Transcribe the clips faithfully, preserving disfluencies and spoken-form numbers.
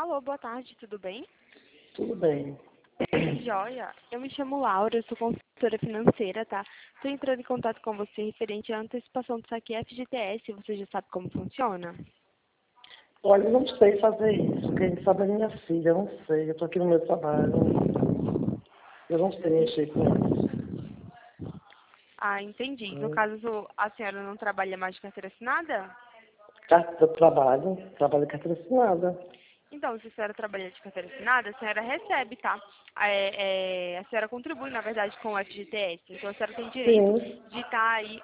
Alô, boa tarde, tudo bem? Tudo bem. Joia, eu me chamo Laura, eu sou consultora financeira, tá? Estou entrando em contato com você referente à antecipação do saque F G T S, você já sabe como funciona? Olha, eu não sei fazer isso. Quem sabe é minha filha, eu não sei. Eu estou aqui no meu trabalho. Eu não sei mexer com isso. Ah, entendi. No Hum. caso, a senhora não trabalha mais de carteira assinada? Carta trabalho, trabalho carteira assinada. Então, se a senhora trabalha de carteira assinada, a senhora recebe, tá? É, é, a senhora contribui, na verdade, com o F G T S. Então, a senhora tem direito Sim, de estar aí.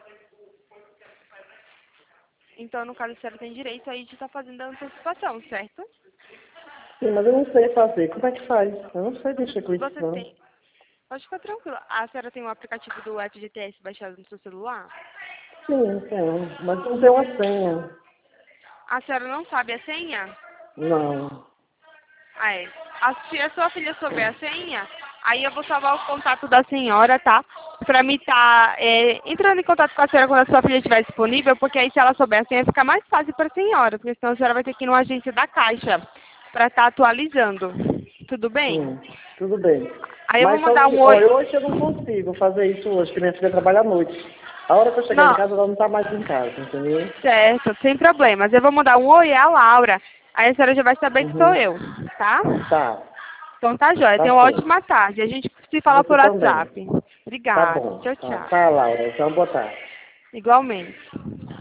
Então, no caso, a senhora tem direito aí de estar fazendo a antecipação, certo? sim, mas eu não sei fazer. Como é que faz? Eu não sei Você, mexer com isso, você não. tem. Pode ficar tranquila. A senhora tem o aplicativo do F G T S baixado no seu celular? Sim, tenho. Mas não tem uma senha. A senhora não sabe a senha? Não. Ah, é. A, se a sua filha souber a senha, aí eu vou salvar o contato da senhora, tá? Pra me estar entrando em contato com a senhora quando a sua filha estiver disponível, porque aí se ela souber a senha fica mais fácil pra senhora, porque senão a senhora vai ter que ir numa agência da Caixa pra estar atualizando. Tudo bem? Sim, tudo bem. Aí eu vou Mas só, mandar um oi. olha, hoje eu não consigo fazer isso hoje, porque minha filha trabalha à noite. A hora que eu chegar em Não, casa, ela não está mais em casa, entendeu? certo, sem problemas. Eu vou mandar um oi à Laura. Aí a senhora já vai saber que sou Uhum. eu, tá? Tá, Então tá jóia. tá Tenha uma certo. ótima tarde. A gente se fala Você por também. WhatsApp. Tá Obrigada. bom. Tchau, Tá, tchau. tá, Laura. Então, boa tarde. Igualmente.